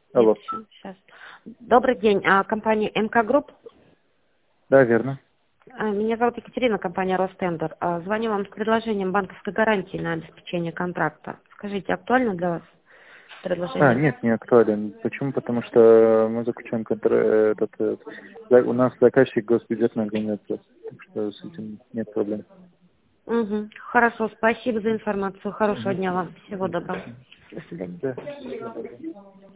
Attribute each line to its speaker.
Speaker 1: Алло.
Speaker 2: Нет, еще, сейчас. Добрый день, компания МК Групп.
Speaker 1: Да, верно.
Speaker 2: Меня зовут Екатерина, компания Ростендер. Звоню вам с предложением банковской гарантии на обеспечение контракта. Скажите, актуально для вас предложение?
Speaker 1: Нет, не актуален. Почему? Потому что мы заключаем у нас заказчик госбюджетная организация, так что с этим нет проблем.
Speaker 2: Угу. Хорошо, спасибо за информацию. Хорошего
Speaker 1: Мгм.
Speaker 2: дня вам. Всего доброго. До свидания.
Speaker 1: Да.